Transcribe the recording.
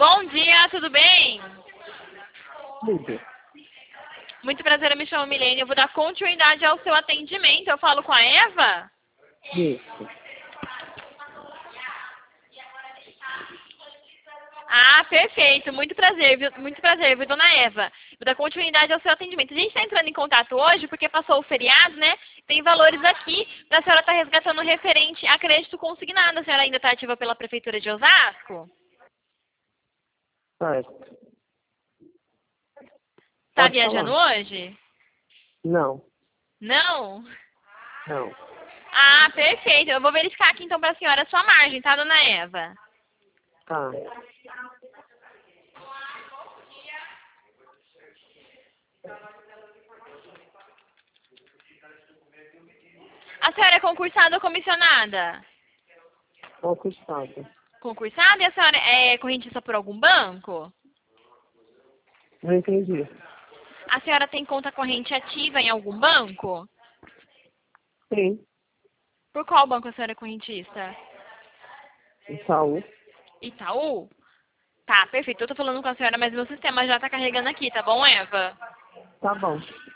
Bom dia, tudo bem? Tudo. Muito prazer, eu me chamo Milene. Eu vou dar continuidade ao seu atendimento. Eu falo com a Eva? Isso. Ah, perfeito. Muito prazer, viu, dona Eva? Vou dar continuidade ao seu atendimento. A gente está entrando em contato hoje porque passou o feriado, né? Tem valores aqui para a senhora estar resgatando referente a crédito consignado. A senhora ainda está ativa pela Prefeitura de Osasco? Certo. Está Pode viajando falar. hoje? Não. Não? Não. Ah, perfeito. Eu vou verificar aqui então para a senhora a sua margem, tá, dona Eva? Tá. A senhora é concursada ou comissionada? Conquistado. Concursada? E a senhora é correntista por algum banco? Não entendi. A senhora tem conta corrente ativa em algum banco? Sim. Por qual banco a senhora é correntista? Saúde. Itaú? Tá, perfeito. Eu tô falando com a senhora, mas meu sistema já tá carregando aqui, tá bom, Eva? Tá bom.